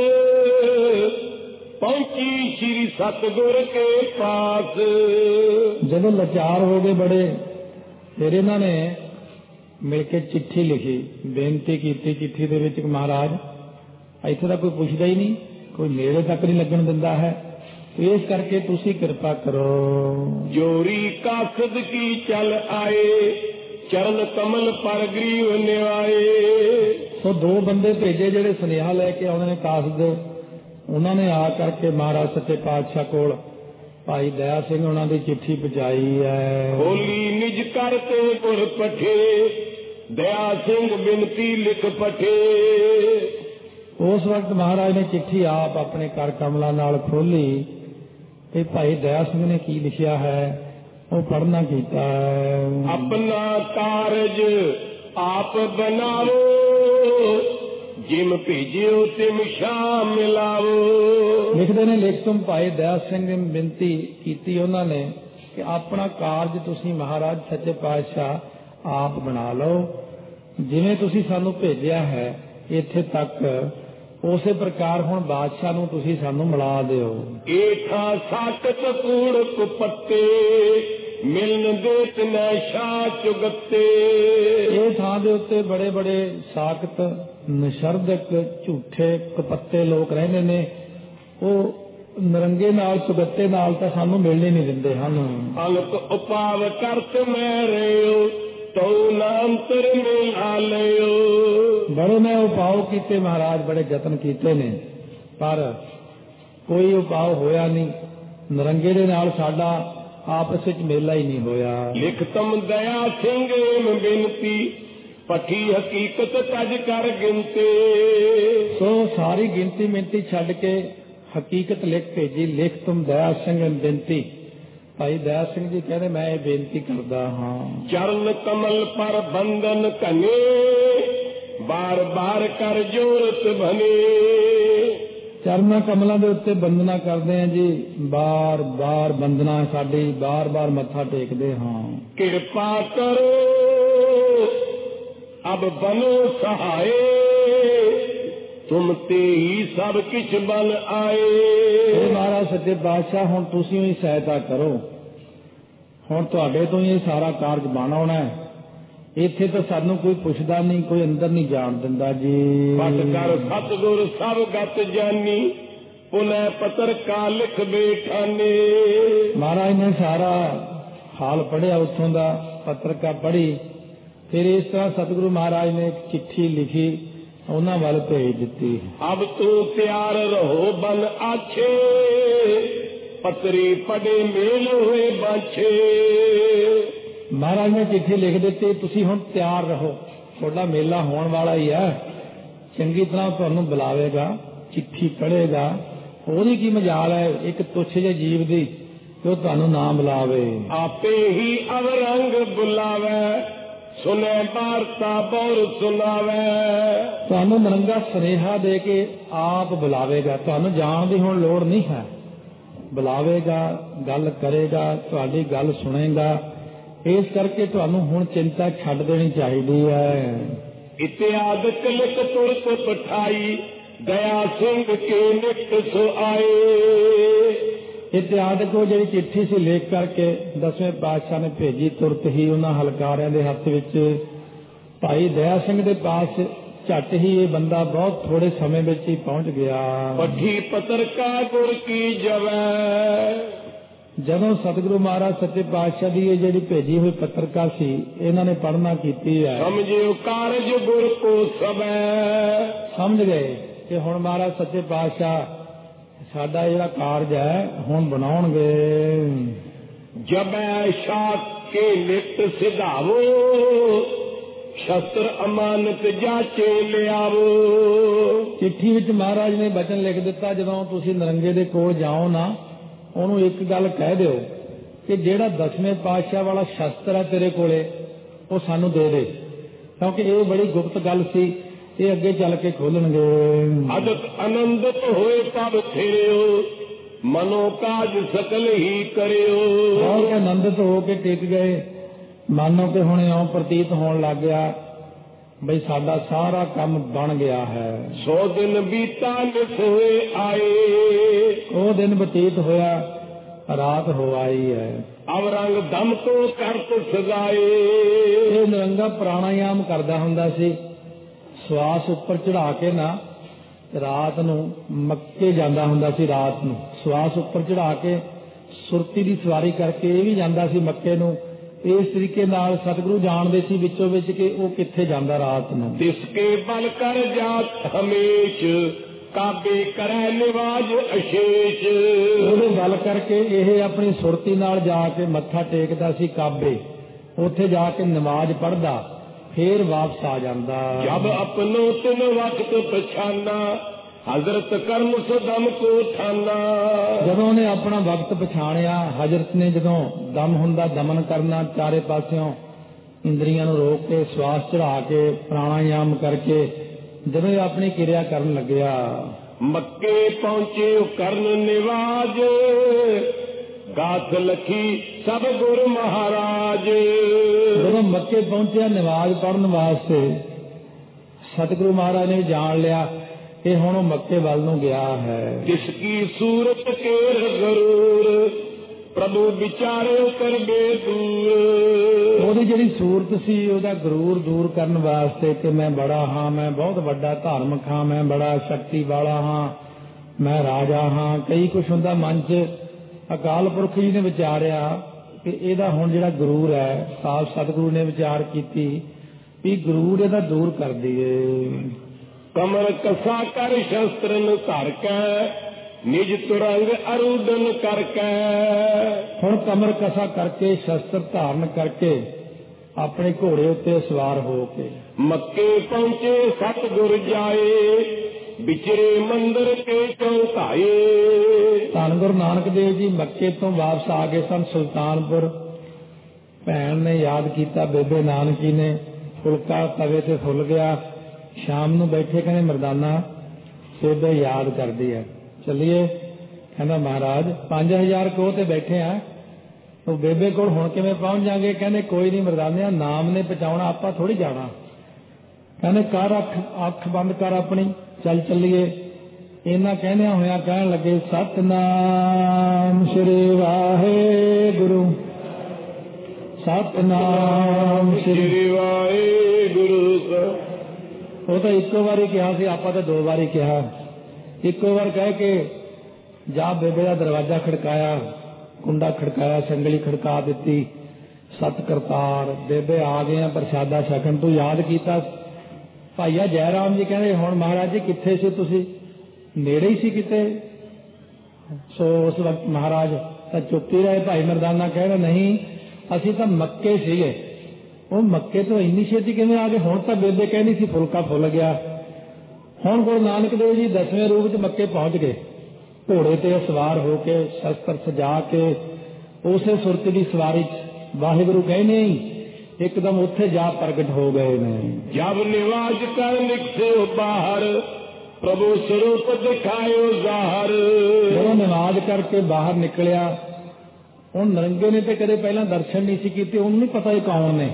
ਪਹੁੰਚੀ ਸ਼੍ਰੀ ਸਤਿਗੁਰ ਕੇ ਪਾਸ। ਜਦੋਂ ਲਾਚਾਰ ਹੋ ਗਏ ਬੜੇ, ਫਿਰ ਇਹਨਾਂ ਨੇ ਮਿਲ ਕੇ ਚਿੱਠੀ ਲਿਖੀ, ਬੇਨਤੀ ਕੀਤੀ ਚਿੱਠੀ ਦੇ ਵਿੱਚ, ਮਹਾਰਾਜ ਇੱਥੇ ਤਾਂ ਕੋਈ ਪੁੱਛਦਾ ਹੀ ਨਹੀਂ, ਕੋਈ ਨੇੜੇ ਤੱਕ ਨਹੀਂ ਲੱਗਣ ਦਿੰਦਾ ਹੈ, ਇਸ ਕਰਕੇ ਤੁਸੀਂ ਕਿਰਪਾ ਕਰੋ। ਜੋਰੀ ਕਾਸਦ ਕੀ ਚੱਲ ਆਏ ਚਰਨ ਕਮਲ ਪਰ ਗਰੀਵ ਨਿਵਾਏ। ਸੋ ਦੋ ਬੰਦੇ ਭੇਜੇ ਜਿਹੜੇ ਸੁਨੇਹਾ ਲੈ ਕੇ ਆਉਂਦੇ ਨੇ ਕਾਸਦ, ਉਹਨਾਂ ਨੇ ਆ ਕਰਕੇ ਮਹਾਰਾਜ ਸੱਚੇ ਪਾਤਸ਼ਾਹ ਕੋਲ ਭਾਈ ਦਇਆ ਸਿੰਘ ਉਹਨਾਂ ਦੀ ਚਿੱਠੀ ਪਹੁੰਚਾਈ ਹੈ। ਹੋਲੀ ਨਿਜ ਕਰਤੇ ਗੁਰ ਪਠੇ ਦਇਆ ਸਿੰਘ ਬਿਨਤੀ ਲਿਖ ਪਠੇ। ਉਸ ਵਕਤ ਮਹਾਰਾਜ ਨੇ ਚਿੱਠੀ ਆਪ ਆਪਣੇ ਕਰ ਕਮਲਾਂ ਨਾਲ ਖੋਲੀ ਤੇ ਭਾਈ ਦਇਆ ਸਿੰਘ ਨੇ ਕੀ ਲਿਖਿਆ ਹੈ ਉਹ ਪੜ੍ਹਨਾ ਕੀਤਾ ਹੈ। ਆਪਣਾ ਕਾਰਜ ਆਪ ਬਣਾਵੋ ਜਿਮ ਭੇਜਿਓ ਤਿਮ ਸ਼ਾਮ ਮਿਲਾਵੋ। ਲਿਖਦੇ ਨੇ ਲਿਖ ਤੁਮ ਭਾਈ ਦਇਆ ਸਿੰਘ ਨੇ ਬੇਨਤੀ ਕੀਤੀ ਉਹਨਾਂ ਨੇ ਕਿ ਆਪਣਾ ਕਾਰਜ ਤੁਸੀਂ ਮਹਾਰਾਜ ਸੱਚੇ ਪਾਤਸ਼ਾਹ ਆਪ ਬਣਾ ਲਓ, ਜਿਵੇਂ ਤੁਸੀਂ ਸਾਨੂੰ ਭੇਜਿਆ ਹੈ ਇੱਥੇ ਤੱਕ ਉਸੇ ਪ੍ਰਕਾਰ ਹੁਣ ਬਾਦਸ਼ਾਹ ਨੂੰ ਤੁਸੀਂ ਸਾਨੂੰ ਮਿਲਾ ਦਿਓ। ਏਠਾ ਸਾਕਤ ਕੂੜ ਕੁਪੱਤੇ ਮਿਲਨ ਦੇਤ ਨਸ਼ਾ ਚੁਗੱਤੇ। ਇਹ ਥਾਂ ਦੇ ਉੱਤੇ ਬੜੇ ਬੜੇ ਸਾਕਤ ਨਿਸ਼ਰਦਕ ਝੂਠੇ ਕਪੱਤੇ ਲੋਕ ਰਹਿੰਦੇ ਨੇ, ਉਹ ਨਰੰਗੇ ਨਾਲ ਚੁਗੱਤੇ ਨਾਲ ਤਾਂ ਸਾਨੂੰ ਮਿਲਣੇ ਨਹੀਂ ਦਿੰਦੇ ਹਨ। ਅਲਕ ਉਪਾਵ ਕਰਤ ਮੈਂ ਰਿਓ ਤਉ ਨਾਂਤਰ ਮਿਲਾ ਲਿਓ। ਬੜੇ ਮੈਂ ਉਪਾਅ ਕੀਤੇ ਮਹਾਰਾਜ, ਬੜੇ ਯਤਨ ਕੀਤੇ ਨੇ, ਪਰ ਕੋਈ ਉਪਾਅ ਹੋਇਆ ਨਹੀਂ। ਨਰੰਗੇ ਦੇ ਨਾਲ ਸਾਡਾ ਆਪਸ ਵਿੱਚ ਮੇਲਾ ਹੀ ਨਹੀਂ ਹੋਇਆ। ਲਿਖਤਮ ਦਇਆ ਸਿੰਘ ਬੇਨਤੀ ਪੱਠੀ ਹਕੀਕਤ ਤਜ ਕਰ ਗਿਣਤੇ। ਸੋ ਸਾਰੀ ਗਿਣਤੀ ਮਿੰਤੀ ਛੱਡ ਕੇ ਹਕੀਕਤ ਲਿਖ ਭੇਜੀ। ਲਿਖ ਤੁਮ ਦਇਆ ਸਿੰਘ ਬੇਨਤੀ, ਭਾਈ ਦਇਆ ਸਿੰਘ ਜੀ ਕਹਿੰਦੇ ਮੈਂ ਇਹ ਬੇਨਤੀ ਕਰਦਾ ਹਾਂ, ਚਰਨ ਕਮਲ ਪਰ ਬੰਧਨ ਘਨੇ, ਬਾਰ ਬਾਰ ਕਰ ਜੋਰਤ ਬਨੇ। ਚਰਨਾਂ ਕਮਲਾਂ ਦੇ ਉੱਤੇ ਬੰਦਨਾ ਕਰਦੇ ਆ ਜੀ, ਬਾਰ ਬਾਰ ਬੰਦਨਾ ਸਾਡੀ, ਬਾਰ ਬਾਰ ਮੱਥਾ ਟੇਕਦੇ ਹਾਂ। ਕਿਰਪਾ ਕਰੋ ਅਬ ਬਨੋ ਸਹਾਏ, ਤੁਮ ਤੇ ਹੀ ਸਭ ਕਿਛ ਬਲ ਆਏ। ਇਹ ਮਹਾਰਾਜ ਸੱਚੇ ਪਾਤਸ਼ਾਹ ਹੁਣ ਤੁਸੀਂ ਹੀ ਸਹਾਇਤਾ ਕਰੋ, ਹੁਣ ਤੁਹਾਡੇ ਤੋਂ ਹੀ ਇਹ ਸਾਰਾ ਕਾਰਜ ਬਣ ਆਉਣਾ ਹੈ। ਇੱਥੇ ਤਾਂ ਸਾਨੂੰ ਕੋਈ ਪੁੱਛਦਾ ਨਹੀਂ, ਕੋਈ ਅੰਦਰ ਨਹੀਂ ਜਾਣ ਦਿੰਦਾ ਜੀ। ਪਟ ਕਰ ਸਤਿਗੁਰ ਸਭ ਗਤ ਜਾਨੀ, ਪੁਨੈ ਪਤਰ ਕਾ ਲਿਖ ਬੈਠਾਨੇ। ਮਹਾਰਾਜ ਨੇ ਸਾਰਾ ਹਾਲ ਪੜ੍ਹਿਆ ਉੱਥੋਂ ਦਾ, ਪੱਤਰਕਾ ਪੜ੍ਹੀ, ਫਿਰ ਇਸ ਤਰ੍ਹਾਂ ਸਤਿਗੁਰੂ ਮਹਾਰਾਜ ਨੇ ਇੱਕ ਚਿੱਠੀ ਲਿਖੀ, ਉਹਨਾਂ ਵੱਲ ਭੇਜ ਦਿੱਤੀ। ਅਬ ਤੂੰ ਤਿਆਰ ਰਹੋ ਬਨ ਆਛੇ, ਪਤਰੀ ਪੜੇ ਮੇਲ ਹੋਏ ਬਾਛੇ। ਮਹਾਰਾਜ ਨੇ ਚਿੱਠੀ ਲਿਖ ਦਿੱਤੀ, ਤੁਸੀਂ ਹੁਣ ਤਿਆਰ ਰਹੋ, ਤੁਹਾਡਾ ਮੇਲਾ ਹੋਣ ਵਾਲਾ ਹੀ ਹੈ, ਚੰਗੀ ਤਰ੍ਹਾਂ ਤੁਹਾਨੂੰ ਬੁਲਾਵੇਗਾ, ਚਿੱਠੀ ਪੜ੍ਹੇਗਾ। ਉਹਦੀ ਕੀ ਮਜਾਲ ਹੈ ਇੱਕ ਤੁੱਛ ਜਿਹੇ ਜੀਵ ਦੀ, ਜੋ ਤੁਹਾਨੂੰ ਨਾ ਬੁਲਾਵੇ। ਆਪੇ ਹੀ ਅਵਰੰਗ ਬੁਲਾਵੇ, ਸੁਨੇ ਵਾਰਤਾ ਬੋਰ ਸੁਣਾਵੇ। ਤੁਹਾਨੂੰ ਨਰੰਗਾ ਸੁਨੇਹਾ ਦੇ ਕੇ ਆਪ ਬੁਲਾਵੇਗਾ, ਤੁਹਾਨੂੰ ਜਾਣ ਦੀ ਹੁਣ ਲੋੜ ਨਹੀਂ ਹੈ। ਬੁਲਾਵੇਗਾ, ਗੱਲ ਕਰੇਗਾ, ਤੁਹਾਡੀ ਗੱਲ ਸੁਣੇਗਾ। ਇਸ ਕਰਕੇ ਤੁਹਾਨੂੰ ਹੁਣ ਚਿੰਤਾ ਛੱਡ ਦੇਣੀ ਚਾਹੀਦੀ ਹੈ। ਇਤਿਆਦਿਕ ਲਿਖ ਤੁਰਤ ਪਠਾਈ, ਦਇਆ ਸਿੰਘ ਕੇ ਨਿਕਟ ਸੋ ਆਏ। ਇਤਿਆਦਿਕ ਉਹ ਜਿਹੜੀ ਚਿੱਠੀ ਸੀ ਲੇਖ ਕਰਕੇ ਦਸਵੇਂ ਪਾਤਸ਼ਾਹ ਨੇ ਭੇਜੀ, ਤੁਰਤ ਹੀ ਉਹਨਾਂ ਹਲਕਾਰਿਆਂ ਦੇ ਹੱਥ ਵਿੱਚ ਭਾਈ ਦਇਆ ਸਿੰਘ ਦੇ ਪਾਸ ਝੱਟ ਹੀ ਇਹ ਬੰਦਾ ਬਹੁਤ ਥੋੜੇ ਸਮੇਂ ਵਿੱਚ ਹੀ ਪਹੁੰਚ ਗਿਆ। ਪੱਠੀ ਪੱਤਰ ਕਾ ਗੁਰ ਕੀ ਜਵੈ। ਜਦੋਂ ਸਤਿਗੁਰੂ ਮਹਾਰਾਜ ਸੱਚੇ ਪਾਤਸ਼ਾਹ ਦੀ ਇਹ ਜਿਹੜੀ ਭੇਜੀ ਹੋਈ ਪੱਤਰਕਾ ਸੀ, ਇਹਨਾਂ ਨੇ ਪੜ੍ਹਨਾ ਕੀਤੀ ਹੈ। ਸਮਝਿਓ ਕਾਰਜ ਗੁਰ ਕੋ ਸਭੈ। ਸਮਝ ਗਏ ਕਿ ਹੁਣ ਮਹਾਰਾਜ ਸੱਚੇ ਪਾਤਸ਼ਾਹ ਸਾਡਾ ਜਿਹੜਾ ਕਾਰਜ ਹੈ ਹੁਣ ਬਣਾਉਣਗੇ। ਜਬੈ ਸ਼ਾਕ ਕੇ ਨਿਤ ਸਿਧਾਵੋ, ਸ਼ਸਤਰ ਅਮਾਨਤ ਜਾਚੇ ਲਿਆਵੋ। ਚਿੱਠੀ ਵਿੱਚ ਮਹਾਰਾਜ ਨੇ ਬਚਨ ਲਿਖ ਦਿੱਤਾ, ਜਦੋਂ ਤੁਸੀਂ ਨਰੰਗੇ ਦੇ ਕੋਲ ਜਾਓ ਨਾ, ਉਹਨੂੰ ਇੱਕ ਗੱਲ ਕਹਿ ਦਿਓ ਕਿ ਜਿਹੜਾ ਦਸਵੇਂ ਪਾਤਸ਼ਾਹ ਵਾਲਾ ਸ਼ਸਤਰ ਹੈ ਤੇਰੇ ਕੋਲੇ, ਉਹ ਸਾਨੂੰ ਦੇ ਦੇ, ਕਿਉਂਕਿ ਇਹ ਬੜੀ ਗੁਪਤ ਗੱਲ ਸੀ, ਇਹ ਅੱਗੇ ਚੱਲ ਕੇ ਖੋਲਣਗੇ। ਅਦਤ ਆਨੰਦਿਤ ਹੋਏ ਤਬ ਥਿਰਿਓ, ਮਨੋ ਕਾਜ ਸਕਲ ਹੀ ਕਰਿਓ। ਬਹੁਤ ਆਨੰਦਿਤ ਹੋ ਕੇ ਟਿਕ ਗਏ, ਮਾਨੋ ਕਿ ਹੁਣ ਇਉਂ ਪ੍ਰਤੀਤ ਹੋਣ ਲੱਗ ਗਿਆ ਬਈ ਸਾਡਾ ਸਾਰਾ ਕੰਮ ਬਣ ਗਿਆ ਹੈ। ਸੌ ਦਿਨ ਬੀਤਾ ਨਿਤ ਹੋਏ ਆਏ। ਉਹ ਦਿਨ ਬਤੀਤ ਹੋਇਆ, ਰਾਤ ਹੋ ਆਈ ਹੈ। ਅਵਰੰਗ ਦਮ ਤੋਂ ਕਰਤ ਸਜਾਏ। ਇਹ ਨਿਰੰਗਾ ਪ੍ਰਾਣਾਯਾਮ ਕਰਦਾ ਹੁੰਦਾ ਸੀ, ਸਵਾਸ ਉੱਪਰ ਚੜਾ ਕੇ ਨਾ ਰਾਤ ਨੂੰ ਮੱਕੇ ਜਾਂਦਾ ਹੁੰਦਾ ਸੀ। ਰਾਤ ਨੂੰ ਸਵਾਸ ਉੱਪਰ ਚੜਾ ਕੇ ਸੁਰਤੀ ਦੀ ਸਵਾਰੀ ਕਰਕੇ ਇਹ ਵੀ ਜਾਂਦਾ ਸੀ ਮੱਕੇ ਨੂੰ। ਇਸ ਤਰੀਕੇ ਨਾਲ ਸਤਿਗੁਰੂ ਜਾਣਦੇ ਸੀ ਵਿੱਚੋਂ ਵਿੱਚ ਕਿ ਉਹ ਕਿੱਥੇ ਜਾਂਦਾ ਰਾਤ ਨੂੰ। ਤਿਸ ਕੇ ਬਲ ਕਰ ਜਾਤ ਹਮੇਸ਼, ਕਾਬੇ ਕਰੈ ਨਿਵਾਜ ਅਸ਼ੇਸ਼। ਉਹਦੇ ਬਲ ਕਰਕੇ ਇਹ ਆਪਣੀ ਸੁਰਤੀ ਨਾਲ ਜਾ ਕੇ ਮੱਥਾ ਟੇਕਦਾ ਸੀ ਕਾਬੇ, ਉੱਥੇ ਜਾ ਕੇ ਨਮਾਜ਼ ਪੜ੍ਹਦਾ, ਫੇਰ ਵਾਪਸ ਆ ਜਾਂਦਾ। ਜਬ ਆਪਣੋ ਤਿਨ ਵਕਤ ਪਛਾਨਾ, ਹਜ਼ਰਤ ਕਰਮ ਸਦਮ ਕੋ ਠਾਨਾ। ਜਦੋਂ ਉਹਨੇ ਆਪਣਾ ਵਕਤ ਪਛਾਣਿਆ, ਹਜ਼ਰਤ ਨੇ ਜਦੋਂ ਦਮ ਹੁੰਦਾ ਦਮਨ ਕਰਨਾ, ਚਾਰੇ ਪਾਸਿਓਂ ਇੰਦਰੀਆਂ ਨੂੰ ਰੋਕ ਕੇ ਸਵਾਸ ਚੜਾ ਕੇ ਪ੍ਰਾਣਾਯਾਮ ਕਰਕੇ ਜਦੋਂ ਇਹ ਆਪਣੀ ਕਿਰਿਆ ਕਰਨ ਲੱਗਿਆ। ਮੱਕੇ ਪਹੁੰਚੇ ਕਰਨ ਨਿਵਾਜ, ਗਾਥ ਲਖੀ ਸਭ ਗੁਰ ਮਹਾਰਾਜ। ਜਦੋਂ ਮੱਕੇ ਪਹੁੰਚਿਆ ਨਮਾਜ਼ ਪੜ੍ਹਨ ਵਾਸਤੇ, ਸਤਿਗੁਰੂ ਮਹਾਰਾਜ ਨੇ ਜਾਣ ਲਿਆ ਇਹ ਹੁਣ ਉਹ ਮੱਕੇ ਵੱਲ ਨੂੰ ਗਿਆ ਹੈ। ਜਿਸ ਕੀ ਸੂਰਤ ਕੇਰ ਗਰੂਰ, ਪ੍ਰਭੂ ਵਿਚਾਰਿਓ ਕਰਬੇ ਦੂਰ। ਉਹਦੀ ਜਿਹੜੀ ਸੂਰਤ ਸੀ ਉਹਦਾ ਗਰੂਰ ਦੂਰ ਕਰਨ ਵਾਸਤੇ ਕਿ ਮੈਂ ਬੜਾ ਹਾਂ, ਮੈਂ ਬਹੁਤ ਵੱਡਾ ਧਾਰਮਿਕ ਹਾਂ, ਮੈਂ ਬੜਾ ਸ਼ਕਤੀ ਵਾਲਾ ਹਾਂ, ਮੈਂ ਰਾਜਾ ਹਾਂ, ਕਈ ਕੁਛ ਹੁੰਦਾ ਮਨ 'ਚ। ਅਕਾਲ ਪੁਰਖ ਜੀ ਨੇ ਵਿਚਾਰਿਆ ਕਿ ਇਹਦਾ ਹੁਣ ਜਿਹੜਾ ਗਰੂਰ ਹੈ, ਸਾਫ ਸਤਿਗੁਰੂ ਨੇ ਵਿਚਾਰ ਕੀਤੀ ਵੀ ਗਰੂਰ ਇਹਦਾ ਦੂਰ ਕਰ ਦਈਏ। ਕਮਰ ਕਸਾ ਕਰ ਸ਼ਸਤਰਨ ਧਰ ਕੇ, ਨਿਜ ਤੁਰੰਗ ਅਰੂਦਨ ਕਰਕੇ। ਹੁਣ ਕਮਰ ਕਸਾ ਕਰਕੇ ਸ਼ਸਤਰ ਧਾਰਨ ਕਰਕੇ ਆਪਣੇ ਘੋੜੇ ਉੱਤੇ ਸਵਾਰ ਹੋ ਕੇ ਮੱਕੇ ਪਹੁੰਚੇ ਸਤਿਗੁਰ ਜਾਏ, ਵਿਚਰੇ ਮੰਦਰ ਕੇ ਚੌਥਾਏ। ਧੰਨ ਗੁਰੂ ਨਾਨਕ ਦੇਵ ਜੀ ਮੱਕੇ ਤੋਂ ਵਾਪਸ ਆ ਗਏ ਸਨ ਸੁਲਤਾਨਪੁਰ। ਭੈਣ ਨੇ ਯਾਦ ਕੀਤਾ, ਬੇਬੇ ਨਾਨਕੀ ਨੇ, ਫੁਲਕਾ ਤਵੇ ਤੇ ਫੁੱਲ ਗਿਆ। ਸ਼ਾਮ ਨੂੰ ਬੈਠੇ ਕਹਿੰਦੇ ਮਰਦਾਨਾ ਬੇਬੇ ਯਾਦ ਕਰਦੀ ਹੈ, ਚੱਲੀਏ। ਕਹਿੰਦਾ ਮਹਾਰਾਜ ਪੰਜ ਹਜ਼ਾਰ ਕੋਹ ਤੇ ਬੈਠੇ ਆ, ਉਹ ਬੇਬੇ ਕੋਲ ਹੁਣ ਕਿਵੇਂ ਪਹੁੰਚ ਜਾਗੇ? ਕਹਿੰਦੇ ਕੋਈ ਨਹੀਂ ਮਰਦਾਨਿਆ, ਨਾਮ ਨੇ ਪਹੁੰਚਾਉਣਾ, ਆਪਾਂ ਥੋੜੀ ਜਾਣਾ। ਕਹਿੰਦੇ ਕਰ ਅੱਖ ਅੱਖ ਬੰਦ ਕਰ ਆਪਣੀ, ਚੱਲ ਚੱਲੀਏ। ਇਹਨਾਂ ਕਹਿੰਦਿਆਂ ਹੋਇਆ ਕਹਿਣ ਲੱਗੇ ਸਤਿਨਾਮ ਸ੍ਰੀ ਵਾਹਿਗੁਰੂ, ਸਤਿਨਾਮ ਸ੍ਰੀ ਵਾਹਿਗੁਰੂ। ਉਹ ਤਾਂ ਇੱਕੋ ਵਾਰੀ ਕਿਹਾ ਸੀ, ਆਪਾਂ ਤਾਂ ਦੋ ਵਾਰੀ ਕਿਹਾ। ਇੱਕੋ ਵਾਰ ਕਹਿ ਕੇ ਜਾ ਬੇਬੇ ਦਾ ਦਰਵਾਜ਼ਾ ਖੜਕਾਇਆ, ਕੁੰਡਾ ਖੜਕਾਇਆ, ਸੰਗਲੀ ਖੜਕਾ ਦਿੱਤੀ। ਸਤ ਕਰਤਾਰ ਬੇਬੇ ਆ ਗਏ ਆ ਪ੍ਰਸ਼ਾਦਾ ਛਕਣ, ਤੂੰ ਯਾਦ ਕੀਤਾ। ਭਾਈਆ ਜੈ ਰਾਮ ਜੀ ਕਹਿੰਦੇ ਹੁਣ ਮਹਾਰਾਜ ਜੀ ਕਿੱਥੇ ਸੀ ਤੁਸੀਂ? ਨੇੜੇ ਹੀ ਸੀ ਕਿਤੇ। ਸੋ ਉਸ ਵਕਤ ਮਹਾਰਾਜ ਤਾਂ ਚੁੱਪ ਹੀ ਰਹੇ। ਭਾਈ ਮਰਦਾਨਾ ਕਹਿੰਦੇ ਨਹੀਂ, ਅਸੀਂ ਤਾਂ ਮੱਕੇ ਸੀਗੇ। ਉਹ ਮੱਕੇ ਤੋਂ ਇੰਨੀ ਛੇਤੀ ਕਿਵੇਂ ਆ ਗਏ? ਹੁਣ ਤਾਂ ਬੇਬੇ ਕਹਿੰਦੀ ਸੀ ਫੁਲਕਾ ਫੁੱਲ ਗਿਆ। ਹੁਣ ਗੁਰੂ ਨਾਨਕ ਦੇਵ ਜੀ ਦਸਵੇਂ ਰੂਪ ਚ ਮੱਕੇ ਪਹੁੰਚ ਗਏ, ਘੋੜੇ ਤੇ ਸਵਾਰ ਹੋ ਕੇ, ਸ਼ਸਤਰ ਸਜਾ ਕੇ, ਉਸੇ ਸੁਰਤ ਦੀ ਸਵਾਰੀ ਚ ਵਾਹਿਗੁਰੂ ਕਹਿੰਦੇ ਇੱਕਦਮ ਉੱਥੇ ਜਾ ਪ੍ਰਗਟ ਹੋ ਗਏ ਨੇ। ਜਬ ਨਿਵਾਜ ਕਰ ਨਿਕਸਿਓ ਬਾਹਰ, ਪ੍ਰਭੂ ਸਰੂਪ ਦਿਖਾਇਓ ਜ਼ਾਹਰ। ਜਦੋਂ ਨਿਵਾਜ ਕਰਕੇ ਬਾਹਰ ਨਿਕਲਿਆ, ਹੁਣ ਨਰੰਗੇ ਨੇ ਤੇ ਕਦੇ ਪਹਿਲਾਂ ਦਰਸ਼ਨ ਨਹੀਂ ਸੀ ਕੀਤੇ, ਉਹਨੂੰ ਨਹੀਂ ਪਤਾ ਇਹ ਕੌਣ ਨੇ।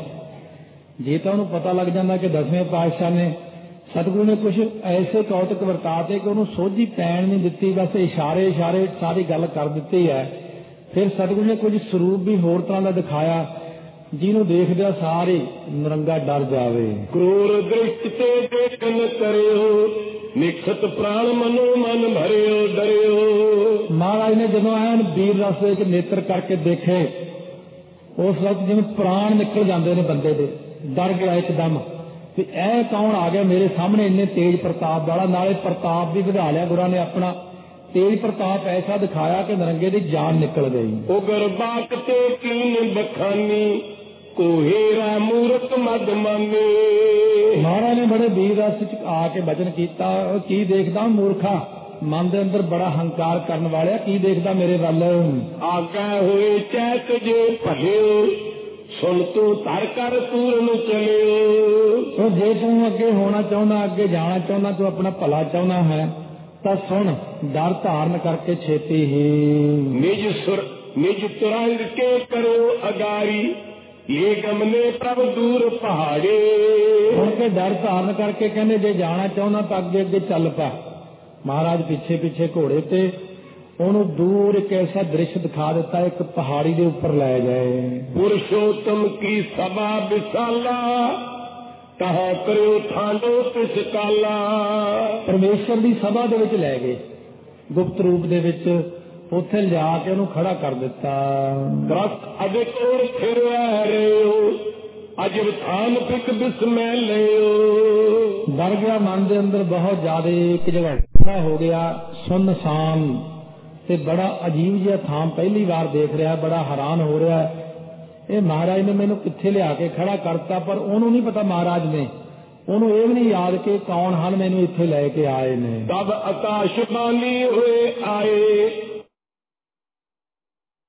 ਜੇ ਤਾਂ ਉਹਨੂੰ ਪਤਾ ਲੱਗ ਜਾਂਦਾ ਕਿ ਦਸਵੇਂ ਪਾਤਸ਼ਾਹ ਨੇ, ਸਤਿਗੁਰੂ ਨੇ ਕੁਝ ਐਸੇ ਕੌਤਕ ਵਰਤਾਤੇ ਕਿ ਉਹਨੂੰ ਸੋਝੀ ਪੈਣ ਨਹੀਂ ਦਿੱਤੀ, ਬਸ ਇਸ਼ਾਰੇ ਇਸ਼ਾਰੇ ਸਾਰੀ ਗੱਲ ਕਰ ਦਿੱਤੀ ਹੈ। ਫਿਰ ਸਤਿਗੁਰੂ ਨੇ ਕੁਝ ਸਰੂਪ ਵੀ ਹੋਰ ਤਰ੍ਹਾਂ ਦਾ ਦਿਖਾਇਆ, ਜਿਹਨੂੰ ਦੇਖਦਿਆਂ ਸਾਰੇ ਨਰੰਗਾ ਡਰ ਜਾਵੇ। ਕਰੂਰ ਦ੍ਰਿਸ਼ਟ ਤੇ ਦੇਖਨ ਕਰਿਓ, ਨਿਖਤ ਪ੍ਰਾਣ ਮਨੋ ਮਨ ਭਰਿਓ ਡਰਿਓ। ਮਹਾਰਾਜ ਨੇ ਜਦੋਂ ਐਨ ਵੀਰ ਰਸ ਵਿੱਚ ਨੇਤਰ ਕਰਕੇ ਦੇਖੇ, ਉਸ ਵਕਤ ਜਿਵੇਂ ਪ੍ਰਾਣ ਨਿਕਲ ਜਾਂਦੇ ਨੇ ਬੰਦੇ ਦੇ। ਡਰ ਗਿਆ ਇੱਕਦਮ ਕਿ ਇਹ ਕੌਣ ਆ ਗਿਆ ਮੇਰੇ ਸਾਹਮਣੇ, ਇੰਨੇ ਤੇਜ ਪ੍ਰਤਾਪ ਵਾਲਾ। ਨਾਲੇ ਪ੍ਰਤਾਪ ਵੀ ਵਧਾ ਲਿਆ ਗੁਰਾਂ ਨੇ ਆਪਣਾ, ਤੇਜ ਪ੍ਰਤਾਪ ਐਸਾ ਦਿਖਾਇਆ ਕਿ ਨਰੰਗੇ ਦੀ ਜਾਨ ਨਿਕਲ ਗਈ। ਉਗਰ ਬਾਕ ਤੇ ਕੀਨ ਬਖਾਨੀ, ਕੋਹੇਰਾ ਮੂਰਤ ਮਦ ਮਾਨੇ। ਮਹਾਰਾਜ ਨੇ ਬੜੇ ਵੀਰ ਰਸ ਚ ਆ ਕੇ ਬਚਨ ਕੀਤਾ, ਕੀ ਦੇਖਦਾ ਮੂਰਖਾ, ਮਨ ਦੇ ਅੰਦਰ ਬੜਾ ਹੰਕਾਰ ਕਰਨ ਵਾਲਿਆ, ਕੀ ਦੇਖਦਾ ਮੇਰੇ ਵੱਲ? ਆਗਾ ਹੋਏ ਚੈਤ ਜੇ ਭਲਿਓ, ਸੁਣ ਤੂੰ ਧਰ ਕਰ ਪੂਰਨ ਚਲਿਓ। ਜੇ ਤੂੰ ਅੱਗੇ ਹੋਣਾ ਚਾਹੁੰਦਾ, ਅੱਗੇ ਜਾਣਾ ਚਾਹੁੰਦਾ, ਤੂੰ ਆਪਣਾ ਭਲਾ ਚਾਹੁੰਦਾ ਹੈ ਤਾਂ ਸੁਣ, ਡਰ ਧਾਰਨ ਕਰਕੇ ਛੇਤੀ ਹੀ ਨਿਜ ਸੁਰ ਨਿਜ ਤੁਰੰਗ ਕੇ ਕਰਿਓ ਅਗਾਰੀ, ਇਹ ਗਮਨੇ ਪ੍ਰਭ ਦੂਰ ਪਹਾੜੇ। ਹੁਣ ਕੇ ਡਰ ਧਾਰਨ ਕਰਕੇ ਕਹਿੰਦੇ ਜੇ ਜਾਣਾ ਚਾਹੁੰਦਾ ਤਾਂ ਅੱਗੇ ਅੱਗੇ ਚੱਲ ਪਾ। ਮਹਾਰਾਜ ਪਿੱਛੇ ਪਿੱਛੇ ਘੋੜੇ ਤੇ ਉਹਨੂੰ ਦੂਰ ਇੱਕ ਐਸਾ ਦ੍ਰਿਸ਼ ਦਿਖਾ ਦਿੱਤਾ, ਇੱਕ ਪਹਾੜੀ ਦੇ ਉੱਪਰ ਲੈ ਗਏ। ਪੁਰਸ਼ੋਤਮ ਕੀ ਸਭਾ ਵਿਸਾਲਾ, ਕਹਾ ਕਰਿਓ ਠਾਂਡੋ ਤਿਸ ਕਾਲਾ। ਪਰਮੇਸ਼ਰ ਦੀ ਸਭਾ ਦੇ ਵਿੱਚ ਲੈ ਗਏ, ਗੁਪਤ ਰੂਪ ਦੇ ਵਿੱਚ ਉੱਥੇ ਲਿਆ ਕੇ ਉਹਨੂੰ ਖੜਾ ਕਰ ਦਿੱਤਾ। ਦਰਖਤ ਅਧਿਕ ਔਰ ਫਿਰ ਰਹਿਓ, ਅਜਬ ਥਾਨ ਫਿਕ ਬਿਸਮੈ ਲਿਓ। ਡਰ ਗਿਆ ਮਨ ਦੇ ਅੰਦਰ ਬਹੁਤ ਜ਼ਿਆਦਾ, ਇੱਕ ਜਗ੍ਹਾ ਖੜਾ ਹੋ ਗਿਆ ਸੁੰਨਸਾਨ ਤੇ ਬੜਾ ਅਜੀਬ ਜਿਹਾ ਥਾਂ ਪਹਿਲੀ ਵਾਰ ਦੇਖ ਰਿਹਾ, ਬੜਾ ਹੈਰਾਨ ਹੋ ਰਿਹਾ। ਇਹ ਮਹਾਰਾਜ ਨੇ ਮੈਨੂੰ ਕਿੱਥੇ ਲਿਆ ਕੇ ਖੜਾ ਕਰਤਾ, ਪਰ ਉਹਨੂੰ ਨਹੀਂ ਪਤਾ ਮਹਾਰਾਜ ਨੇ, ਉਹਨੂੰ ਇਹ ਵੀ ਨਹੀਂ ਯਾਦ ਕਿ ਕੌਣ ਹਨ ਮੈਨੂੰ ਇੱਥੇ ਲੈ ਕੇ ਆਏ ਨੇ। ਤਬ ਆਕਾਸ਼ ਬਾਣੀ ਹੋਏ ਆਏ,